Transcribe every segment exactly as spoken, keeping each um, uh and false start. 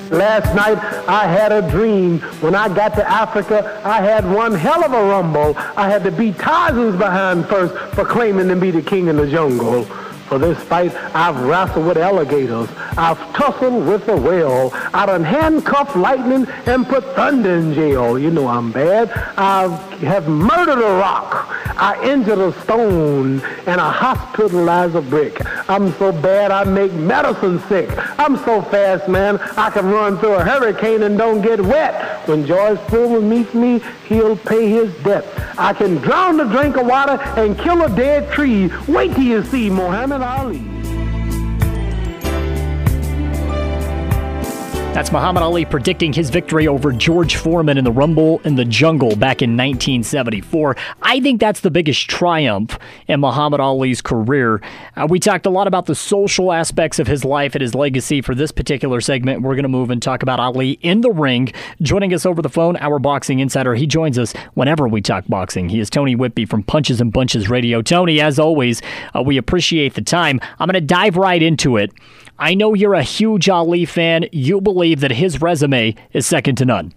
Last night I had a dream. When I got to Africa, I had one hell of a rumble. I had to beat Tarzan's behind first for claiming to be the king in the jungle. For this fight, I've wrestled with alligators. I've tussled with a whale. I done handcuffed lightning and put thunder in jail. You know I'm bad. I have murdered a rock. I injured a stone, and I hospitalized a brick. I'm so bad I make medicine sick. I'm so fast, man, I can run through a hurricane and don't get wet. When George Foreman meets me, he'll pay his debt. I can drown a drink of water and kill a dead tree. Wait till you see Muhammad Ali. That's Muhammad Ali predicting his victory over George Foreman in the Rumble in the Jungle back in nineteen seventy-four. I think that's the biggest triumph in Muhammad Ali's career. Uh, we talked a lot about the social aspects of his life and his legacy. For this particular segment, we're going to move and talk about Ali in the ring. Joining us over the phone, our boxing insider. He joins us whenever we talk boxing. He is Tony Whitby from Punches and Bunches Radio. Tony, as always, uh, we appreciate the time. I'm going to dive right into it. I know you're a huge Ali fan. You believe that his resume is second to none.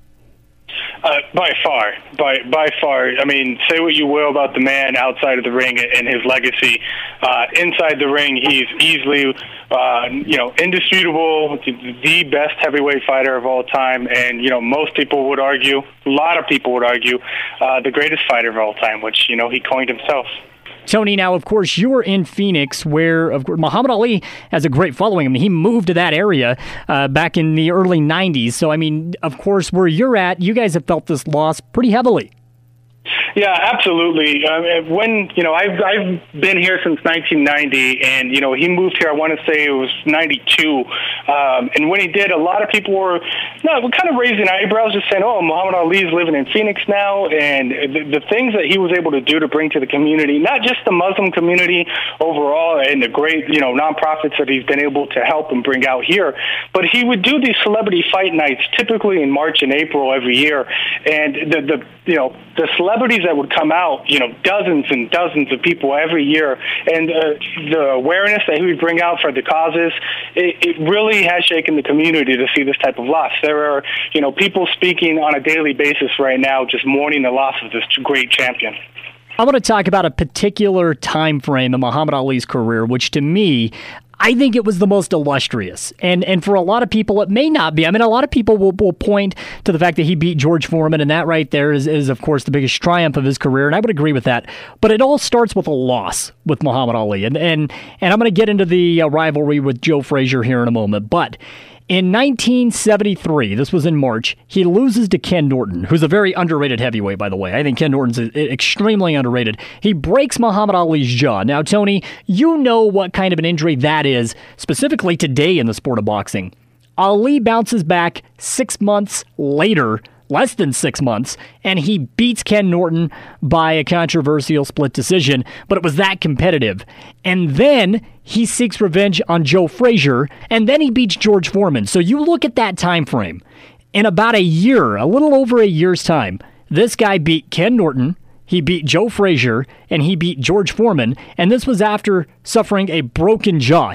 Uh, by far, by by far. I mean, say what you will about the man outside of the ring and his legacy. Uh, inside the ring, he's easily, uh, you know, indisputable, the best heavyweight fighter of all time. And, you know, most people would argue, a lot of people would argue, uh, the greatest fighter of all time, which, you know, he coined himself. Tony, now, of course, you were in Phoenix, where of course, Muhammad Ali has a great following. I mean, he moved to that area uh, back in the early nineties. So, I mean, of course, where you're at, you guys have felt this loss pretty heavily. Yeah, absolutely. Um, when, you know, I've I've been here since nineteen ninety, and, you know, he moved here, I want to say it was ninety-two. Um, and when he did, a lot of people were, no, were kind of raising eyebrows, just saying, oh, Muhammad Ali's living in Phoenix now, and the, the things that he was able to do to bring to the community, not just the Muslim community overall and the great, you know, nonprofits that he's been able to help and bring out here, but he would do these celebrity fight nights typically in March and April every year, and the, the you know, the celebrities that would come out, you know, dozens and dozens of people every year, and uh, the awareness that he would bring out for the causes, it, it really has shaken the community to see this type of loss. There are, you know, people speaking on a daily basis right now just mourning the loss of this great champion. I want to talk about a particular time frame in Muhammad Ali's career, which to me, I think it was the most illustrious. And and for a lot of people, it may not be. I mean, a lot of people will, will point to the fact that he beat George Foreman, and that right there is, is, of course, the biggest triumph of his career, and I would agree with that. But it all starts with a loss with Muhammad Ali. And, and, and I'm going to get into the uh, rivalry with Joe Frazier here in a moment. But in nineteen seventy-three, this was in March, he loses to Ken Norton, who's a very underrated heavyweight, by the way. I think Ken Norton's extremely underrated. He breaks Muhammad Ali's jaw. Now, Tony, you know what kind of an injury that is, specifically today in the sport of boxing. Ali bounces back six months later, less than six months, and he beats Ken Norton by a controversial split decision, but it was that competitive. And then he seeks revenge on Joe Frazier, and then he beats George Foreman. So you look at that time frame. In about a year, a little over a year's time, this guy beat Ken Norton, he beat Joe Frazier, and he beat George Foreman, and this was after suffering a broken jaw.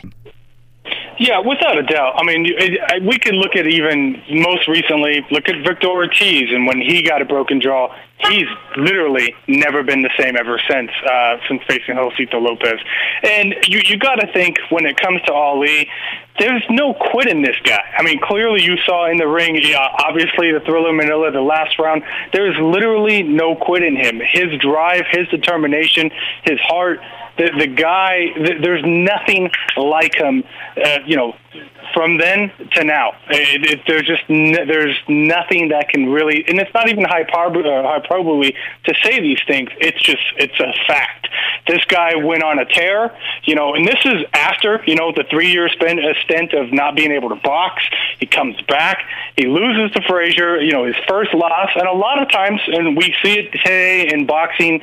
Yeah, without a doubt. I mean, it, we could look at even most recently, look at Victor Ortiz, and when he got a broken jaw, he's literally never been the same ever since, uh, since facing Josito Lopez. And you, you got to think, when it comes to Ali, there's no quit in this guy. I mean, clearly you saw in the ring, yeah, obviously the Thriller Manila, the last round, there's literally no quit in him. His drive, his determination, his heart, the, the guy, the, there's nothing like him, uh, you know, from then to now. It, it, there's just n- there's nothing that can really, and it's not even hyperbole, uh, hyperbole to say these things. It's just, it's a fact. This guy went on a tear, you know, and this is after, you know, the three-year spend, uh, stint of not being able to box. He comes back, he loses to Frazier, you know, his first loss, and a lot of times, and we see it today in boxing,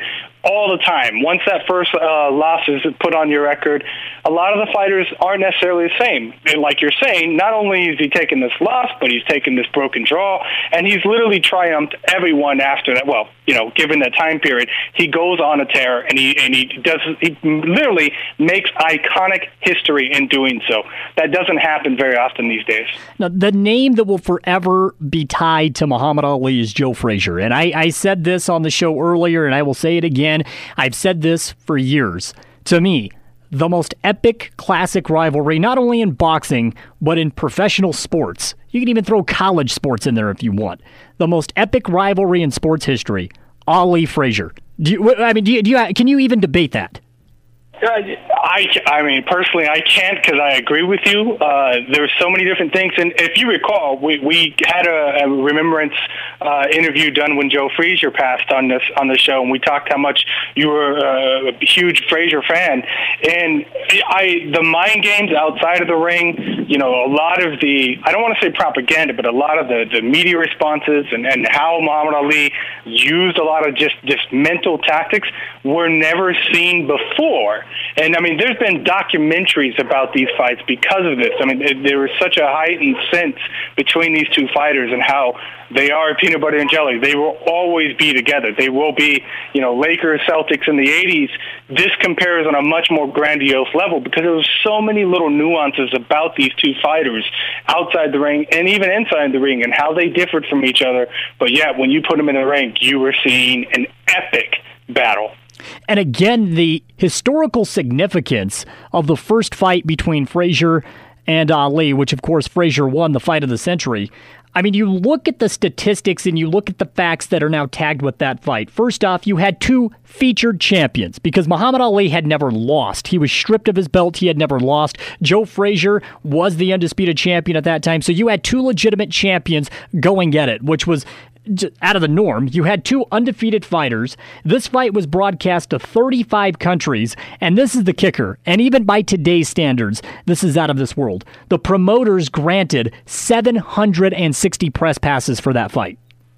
all the time. Once that first uh, loss is put on your record, a lot of the fighters aren't necessarily the same. And like you're saying, not only is he taking this loss, but he's taken this broken draw, and he's literally triumphed everyone after that. Well, you know, given that time period, he goes on a tear, and he and he does he literally makes iconic history in doing so. That doesn't happen very often these days. Now, the name that will forever be tied to Muhammad Ali is Joe Frazier, and I, I said this on the show earlier, and I will say it again. I've said this for years. To me, the most epic classic rivalry, not only in boxing, but in professional sports. You can even throw college sports in there if you want. The most epic rivalry in sports history, Ali Frazier. Do you, I mean, do you, do you, can you even debate that? Uh, I, I mean, personally, I can't because I agree with you. Uh, there's so many different things. And if you recall, we, we had a, a remembrance uh, interview done when Joe Frazier passed on this on the show, and we talked how much you were uh, a huge Frazier fan. And I, the mind games outside of the ring, you know, a lot of the, I don't want to say propaganda, but a lot of the, the media responses and, and how Muhammad Ali used a lot of just, just mental tactics were never seen before. And, I mean, there's been documentaries about these fights because of this. I mean, it, there was such a heightened sense between these two fighters and how they are peanut butter and jelly. They will always be together. They will be, you know, Lakers, Celtics in the eighties. This compares on a much more grandiose level because there was so many little nuances about these two fighters outside the ring and even inside the ring and how they differed from each other. But, yet, when you put them in the ring, you were seeing an epic battle. And again, the historical significance of the first fight between Frazier and Ali, which, of course, Frazier won the fight of the century. I mean, you look at the statistics and you look at the facts that are now tagged with that fight. First off, you had two featured champions because Muhammad Ali had never lost. He was stripped of his belt. He had never lost. Joe Frazier was the undisputed champion at that time. So you had two legitimate champions going at it, which was out of the norm. You had two undefeated fighters. This fight was broadcast to thirty-five countries, and this is the kicker. And even by today's standards, this is out of this world. The promoters granted seven hundred sixty press passes for that fight.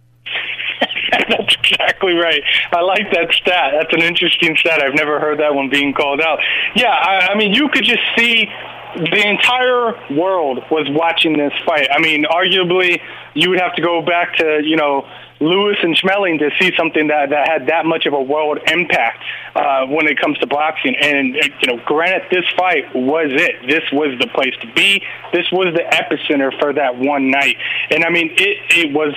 That's exactly right. I like that stat. That's an interesting stat. I've never heard that one being called out. Yeah, I, I mean, you could just see the entire world was watching this fight. I mean, arguably, you would have to go back to, you know, Lewis and Schmeling to see something that, that had that much of a world impact uh, when it comes to boxing. And, you know, granted, this fight was it. This was the place to be. This was the epicenter for that one night. And, I mean, it, it was...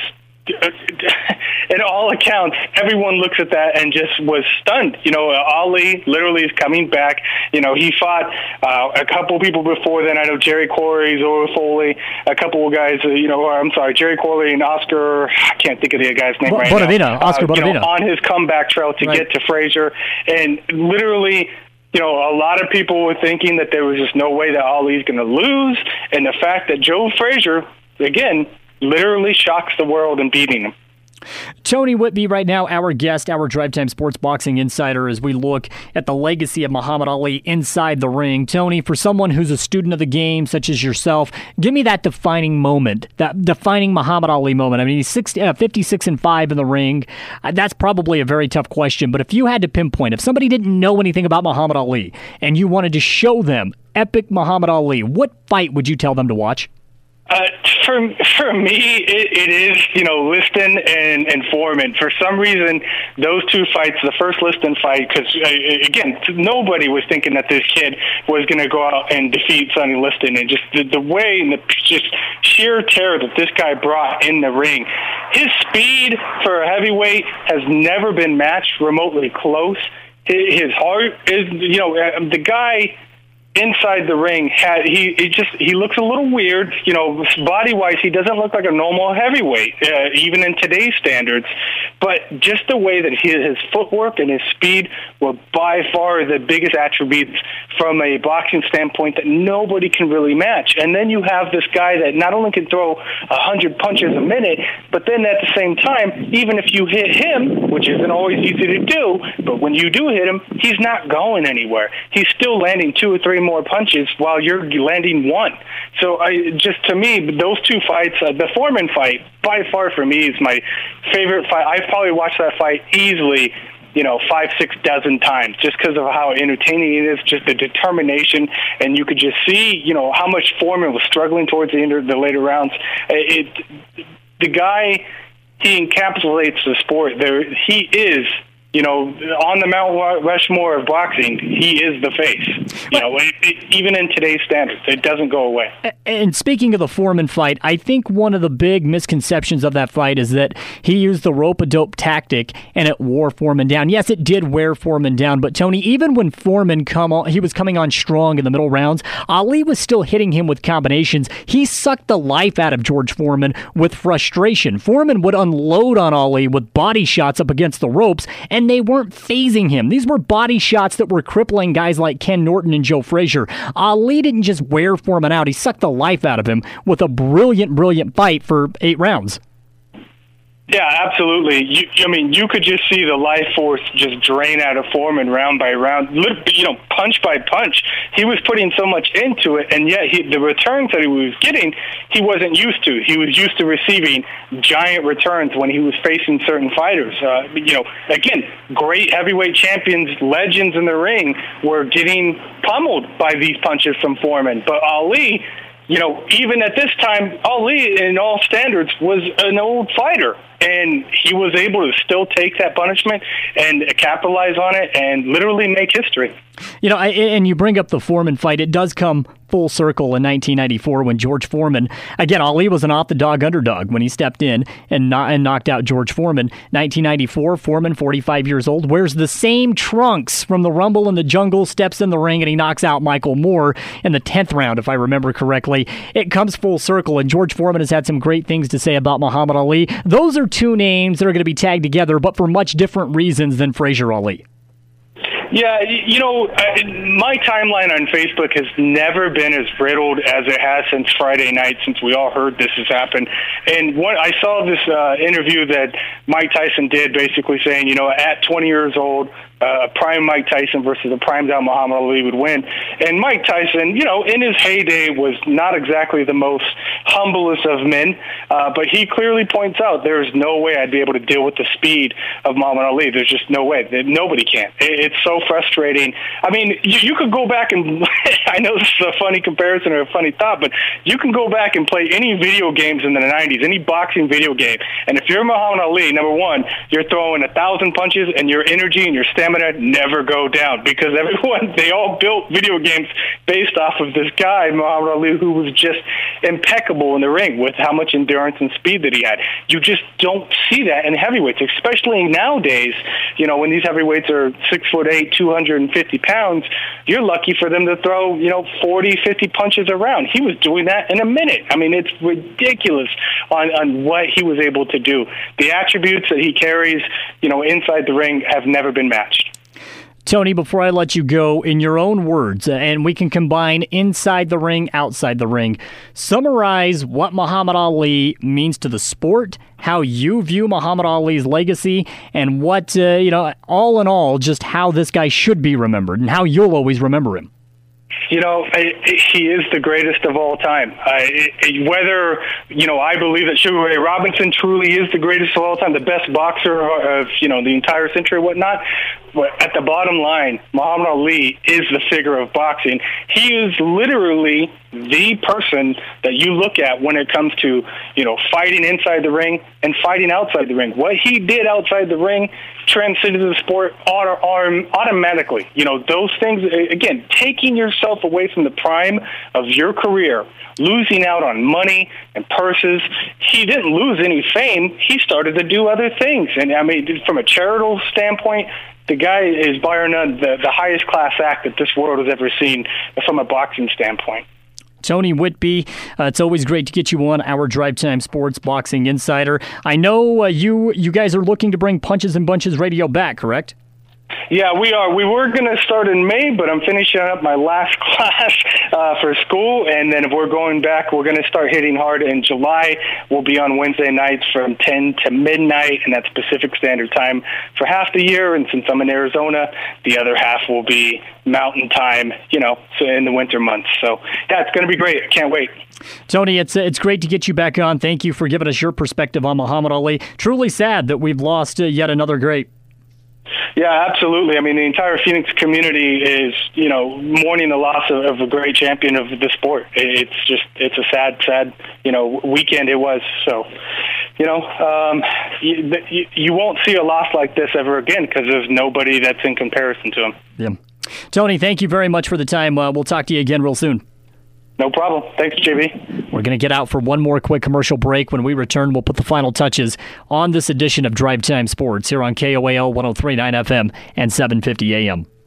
in all accounts, everyone looks at that and just was stunned. You know, Ali literally is coming back. You know, he fought uh, a couple people before then. I know Jerry Corey, Zora Foley, a couple of guys, uh, you know, or, I'm sorry, Jerry Corey and Oscar, I can't think of the guy's name B- right Bonavena, now. Oscar uh, Bonavena. You know, on his comeback trail to right. get to Frazier. And literally, you know, a lot of people were thinking that there was just no way that Ali's going to lose. And the fact that Joe Frazier, again, literally shocks the world in beating him. Tony Whitby right now, our guest, our Drive Time Sports Boxing Insider, as we look at the legacy of Muhammad Ali inside the ring. Tony, for someone who's a student of the game, such as yourself, give me that defining moment, that defining Muhammad Ali moment. I mean, he's sixty, uh, fifty-six and five in the ring. Uh, that's probably a very tough question, but if you had to pinpoint, if somebody didn't know anything about Muhammad Ali and you wanted to show them epic Muhammad Ali, what fight would you tell them to watch? Uh, for for me, it, it is, you know, Liston and, and Foreman. For some reason, those two fights, the first Liston fight, because, uh, again, nobody was thinking that this kid was going to go out and defeat Sonny Liston. And just the, the way and the just sheer terror that this guy brought in the ring. His speed for a heavyweight has never been matched remotely close. His heart is, you know, the guy... inside the ring, had he, he just he looks a little weird, you know, body wise. He doesn't look like a normal heavyweight, uh, even in today's standards. But just the way that he, his footwork and his speed were by far the biggest attributes from a boxing standpoint that nobody can really match. And then you have this guy that not only can throw a hundred punches a minute, but then at the same time, even if you hit him, which isn't always easy to do, but when you do hit him, he's not going anywhere. He's still landing two or three more punches while you're landing one. So I just, to me, those two fights, uh, the Foreman fight, by far for me is my favorite fight. I've probably watched that fight easily, you know, five, six dozen times just because of how entertaining it is, just the determination. And you could just see, you know, how much Foreman was struggling towards the end of the later rounds. It, the guy, he encapsulates the sport. There, he is, you know, on the Mount Rushmore of boxing, he is the face. You know, it, it, even in today's standards, it doesn't go away. And speaking of the Foreman fight, I think one of the big misconceptions of that fight is that he used the rope-a-dope tactic and it wore Foreman down. Yes, it did wear Foreman down, but Tony, even when Foreman come on, he was coming on strong in the middle rounds, Ali was still hitting him with combinations. He sucked the life out of George Foreman with frustration. Foreman would unload on Ali with body shots up against the ropes, and and they weren't phasing him. These were body shots that were crippling guys like Ken Norton and Joe Frazier. Ali didn't just wear Foreman out. He sucked the life out of him with a brilliant, brilliant fight for eight rounds. Yeah, absolutely. You, I mean, you could just see the life force just drain out of Foreman round by round, you know, punch by punch. He was putting so much into it, and yet he, the returns that he was getting, he wasn't used to. He was used to receiving giant returns when he was facing certain fighters. Uh, you know, again, great heavyweight champions, legends in the ring were getting pummeled by these punches from Foreman. But Ali, you know, even at this time, Ali, in all standards, was an old fighter. And he was able to still take that punishment and capitalize on it and literally make history. You know, I, and you bring up the Foreman fight. It does come full circle in nineteen ninety-four when George Foreman, again, Ali was an off-the-dog underdog when he stepped in and, not, and knocked out George Foreman. nineteen ninety-four, Foreman, forty-five years old, wears the same trunks from the Rumble in the Jungle, steps in the ring, and he knocks out Michael Moore in the tenth round, if I remember correctly. It comes full circle, and George Foreman has had some great things to say about Muhammad Ali. Those are two names that are going to be tagged together, but for much different reasons than Frazier Ali. Yeah, you know, my timeline on Facebook has never been as riddled as it has since Friday night, since we all heard this has happened. And what I saw this uh, interview that Mike Tyson did, basically saying, you know, at twenty years old, uh, a prime Mike Tyson versus a primed out Muhammad Ali would win. And Mike Tyson, you know, in his heyday was not exactly the most humblest of men, uh, but he clearly points out there's no way I'd be able to deal with the speed of Muhammad Ali. There's just no way. Nobody can. It's so frustrating. I mean, you, you could go back and, I know this is a funny comparison or a funny thought, but you can go back and play any video games in the nineties, any boxing video game, and if you're Muhammad Ali, number one, you're throwing a thousand punches and your energy and your stamina never go down, because everyone, they all built video games based off of this guy, Muhammad Ali, who was just impeccable in the ring with how much endurance and speed that he had. You just don't see that in heavyweights, especially nowadays. You know, when these heavyweights are six foot eight, two hundred fifty pounds, you're lucky for them to throw, you know, forty, fifty punches around. He was doing that in a minute. I mean, it's ridiculous on, on what he was able to do. The attributes that he carries, you know, inside the ring have never been matched. Tony, before I let you go, in your own words, and we can combine inside the ring, outside the ring, summarize what Muhammad Ali means to the sport, how you view Muhammad Ali's legacy, and what, uh, you know, all in all, just how this guy should be remembered and how you'll always remember him. You know, he is the greatest of all time. Uh, whether, you know, I believe that Sugar Ray Robinson truly is the greatest of all time, the best boxer of, you know, the entire century or whatnot, but at the bottom line, Muhammad Ali is the figure of boxing. He is literally the person that you look at when it comes to, you know, fighting inside the ring and fighting outside the ring. What he did outside the ring transcended the sport auto- automatically. You know, those things, again, taking yourself away from the prime of your career, losing out on money and purses. He didn't lose any fame. He started to do other things. And, I mean, from a charitable standpoint, the guy is bar none the, the highest class act that this world has ever seen from a boxing standpoint. Tony Whitby, uh, it's always great to get you on our Drive Time Sports Boxing Insider. I know uh, you you guys are looking to bring Punches and Bunches Radio back, correct? Yeah, we are. We were going to start in May, but I'm finishing up my last class uh, for school, and then if we're going back, we're going to start hitting hard in July. We'll be on Wednesday nights from ten to midnight, and that's Pacific Standard Time for half the year, and since I'm in Arizona, the other half will be Mountain Time, you know, so in the winter months. So, yeah, it's going to be great. I can't wait. Tony, it's it's great to get you back on. Thank you for giving us your perspective on Muhammad Ali. Truly sad that we've lost uh, yet another great. Yeah, absolutely. I mean, the entire Phoenix community is, you know, mourning the loss of, of a great champion of the sport. It's just, it's a sad, sad, you know, weekend it was. So, you know, um, you, you won't see a loss like this ever again because there's nobody that's in comparison to him. Yeah. Tony, thank you very much for the time. Uh, we'll talk to you again real soon. No problem. Thanks, J B. We're going to get out for one more quick commercial break. When we return, we'll put the final touches on this edition of Drive Time Sports here on K O A L one oh three point nine F M and seven fifty A M.